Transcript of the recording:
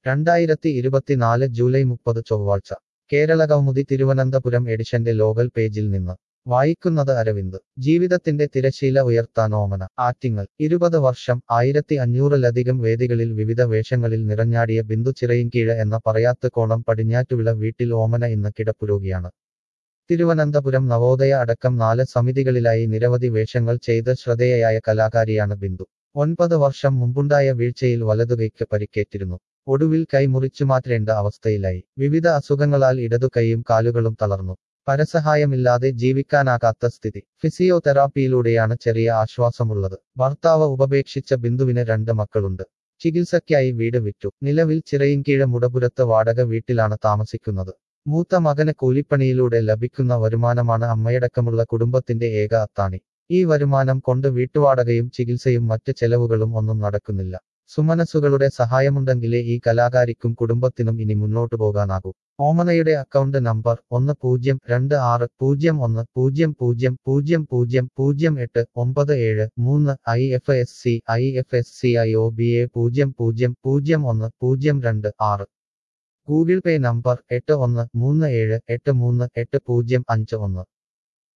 2024 July 30 ചൊവ്വാഴ്ച കേരളകൗമുദി തിരുവനന്തപുരം എഡിഷന്റെ local പേജിൽ നിന്ന് വായിക്കുന്നത് അരവിന്ദ് ജീവിതത്തിന്റെ തിരശീല ഉയർത്താൻ ഓമന ആറ്റിങ്ങൽ 20 വർഷം 1500-ലധികം വേദികളിൽ വിവിധ വേഷങ്ങളിൽ നിറഞ്ഞാടിയ ബിന്ദു ചിറയിൻകീഴ് എന്ന പറയാത്തുകോണം പടിഞ്ഞാറ്റുവിള വീട്ടിൽ ഓമന ഇന്ന് കിടപ്പുരോഗിയാണ് തിരുവനന്തപുരം നവോദയ അടക്കം 4 സമിതികളിലായി നിരവധി വേഷങ്ങൾ ചെയ്ത് ശ്രദ്ധേയയായ കലാകാരിയാണ് ബിന്ദു 9 വർഷം മുമ്പുണ്ടായ വീഴ്ചയിൽ വലതുകൈക്ക് പരിക്കേറ്റിരുന്നു ഒടുവിൽ കൈ മുറിച്ചുമാറ്റേണ്ട അവസ്ഥയിലായി വിവിധ അസുഖങ്ങളാൽ ഇടതു കൈയും കാലുകളും തളർന്നു പരസഹായമില്ലാതെ ജീവിക്കാനാകാത്ത സ്ഥിതി ഫിസിയോതെറാപ്പിയിലൂടെയാണ് ചെറിയ ആശ്വാസമുള്ളത് ഭർത്താവ് ഉപേക്ഷിച്ച ബിന്ദുവിന് 2 മക്കളുണ്ട് ചികിത്സയ്ക്കായി വീട് വിറ്റു നിലവിൽ ചിറയിൻകീഴ് മുടപുരത്ത് വാടക വീട്ടിലാണ് താമസിക്കുന്നത് മൂത്ത മകന് കൂലിപ്പണിയിലൂടെ ലഭിക്കുന്ന വരുമാനമാണ് അമ്മയടക്കമുള്ള കുടുംബത്തിന്റെ ഏക അത്താണി ഈ വരുമാനം കൊണ്ട് വീട്ടുവാടകയും ചികിത്സയും മറ്റ് ചെലവുകളും ഒന്നും നടക്കുന്നില്ല സുമനസ്സുകളുടെ സഹായമുണ്ടെങ്കിലേ ഈ കലാകാരിക്കും കുടുംബത്തിനും ഇനി മുന്നോട്ടു പോകാനാകൂ ഓമനയുടെ account number 102600000897 IFSCIOBA0001002 Google Pay number 8137838051